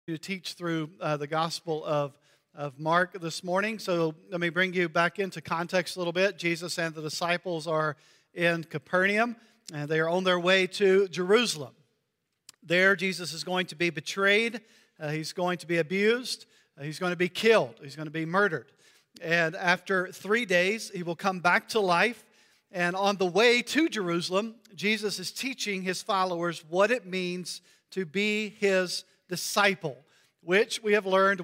To teach through the Gospel of Mark this morning. So let me bring you back into context a little bit. Jesus and the disciples are in Capernaum, and they are on their way to Jerusalem. There, Jesus is going to be betrayed. He's going to be abused. He's going to be killed. He's going to be murdered. And after 3 days, he will come back to life. And on the way to Jerusalem, Jesus is teaching his followers what it means to be his disciple, which we have learned